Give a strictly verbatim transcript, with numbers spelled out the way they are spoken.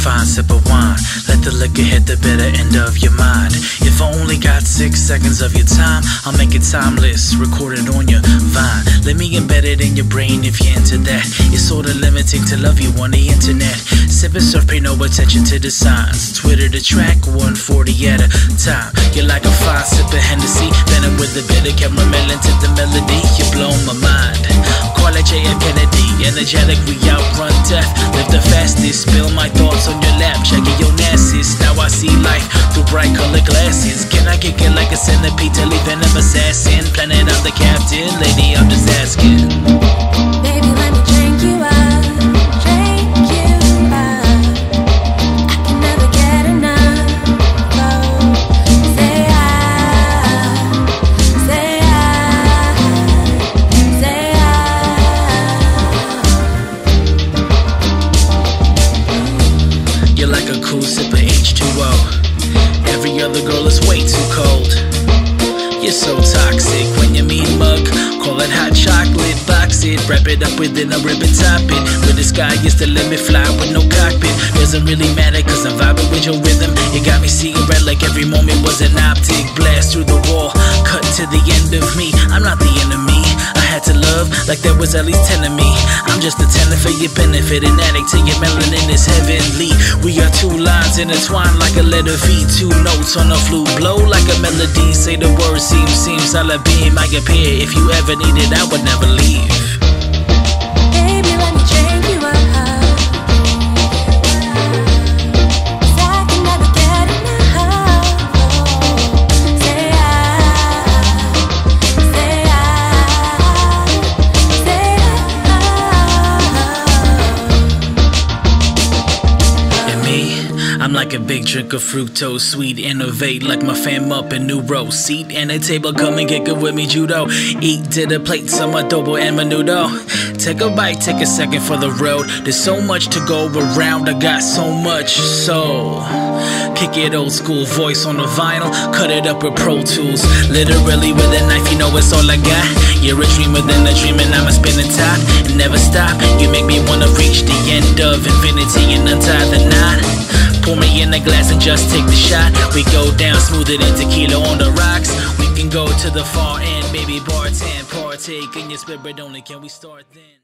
fine sip of wine. Let the liquor hit the bitter end of your mind. If I only got six seconds of your time, I'll make it timeless, record it on your Vine. Let me embed it in your brain if you're into that. It's sorta limiting to love you on the internet. Sip and surf, pay no attention to the signs. Twitter the track, one forty at a time. You're like a fine sip of Hennessy, venom with the bitter caramel into the melody. You blow my mind. Call it J F Kennedy, energetic, we outrun death. Live the fastest, spill my thoughts on your lap. Checking your nastiest, now I see life through bright colored glasses. Can I kick it like a centipede till leave venom assassin? Planet of the captain, lady, I'm just asking. Baby, let me drink you up, drink you up. I can never get enough. Oh, say I, say I, say I. You're like a cool sip of H two O. Every other girl is way too cold. You're so toxic when you mean mug. Call it hot chocolate, box it, wrap it up within a ribbon, top it. Where the sky is the limit, fly with no cockpit. Doesn't really matter cause I'm vibing with your rhythm. You got me seeing red like every moment was an optic blast through the wall. Cut to the end of me, I'm not the enemy. I had to love like there was at least ten of me. I'm just a tenant for your benefit, an addict to your melanin is heavenly. We are two lines intertwined like a letter V. Two notes on a flute, blow like a melody. Say the word, seem, seems, solid beam. I appear if you ever need it, I would never leave. Baby, let me drink you up. I'm like a big drink of fructose, sweet, innovate like my fam up in new row. Seat and a table, come and kick it with me, judo. Eat to the plate, some adobo and menudo. Take a bite, take a second for the road. There's so much to go around, I got so much soul. Kick it old school, voice on the vinyl, cut it up with Pro Tools. Literally with a knife, you know it's all I got. You're a dream within a dream and I'ma spin the top and never stop. You make me wanna reach the end of infinity and untie the knot. Pour me in a glass and just take the shot. We go down smoother than tequila on the rocks. We can go to the far end, baby, bartend, partake in your spirit only. Can we start then?